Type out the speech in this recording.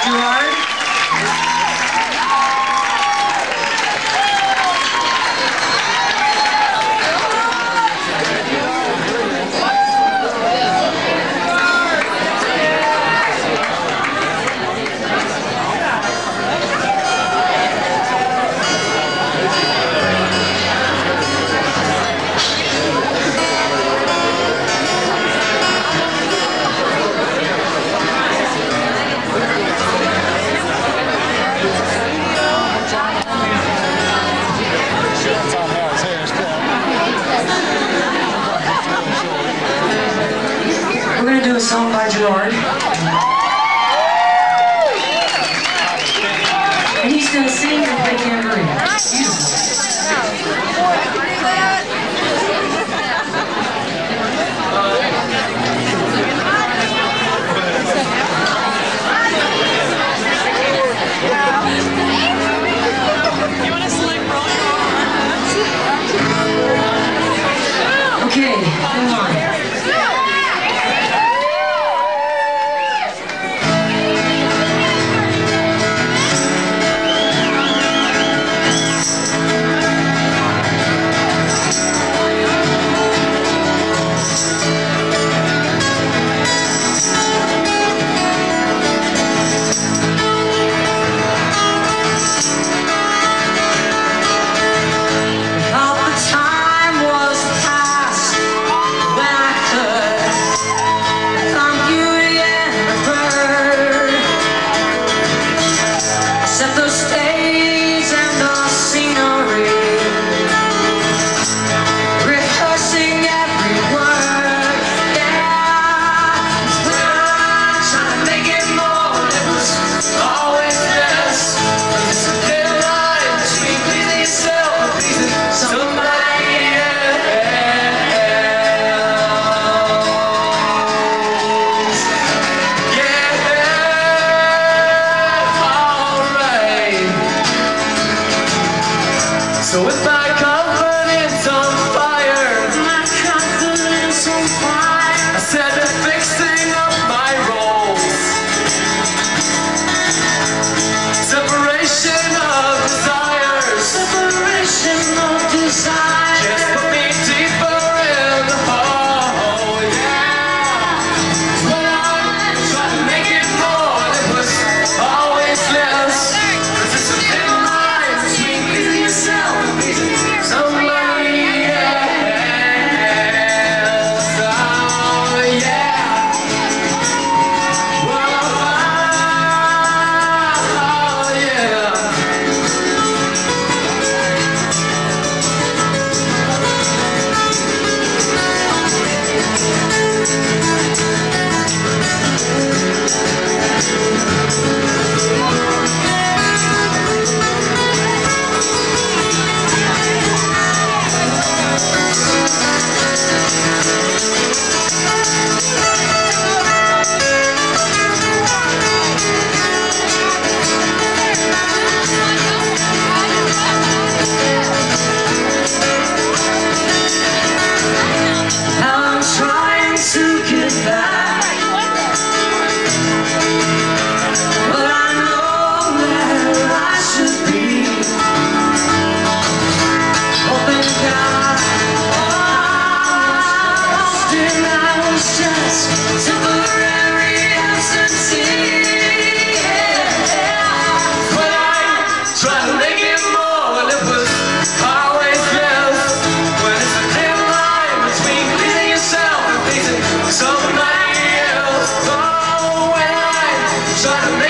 Gerard. We're going to do a song by Gerard. And he's going to sing and play tambourine. Okay, come on. Set the stage and the scenery, rehearsing every word, yeah. When I'm trying to make it more, it was always this. It's a thin line between pleasing yourself and pleasing somebody else. Yeah. So if my confidence on fire, I said to fixing up my roles. Separation of desires, just put me deeper in the hole, yeah. When I tried to make it more, it was always less. 'Cause it's a thin line between pleasing yourself and pleasing somebody else. Oh yeah. Whoa, oh yeah. I'm trying to get back, but I know where I should be. Hoping God, I was just temporary absentee. When I tried to make it more, it was always less. When it's a thin line between pleasing yourself and pleasing somebody else. Oh, when I try to make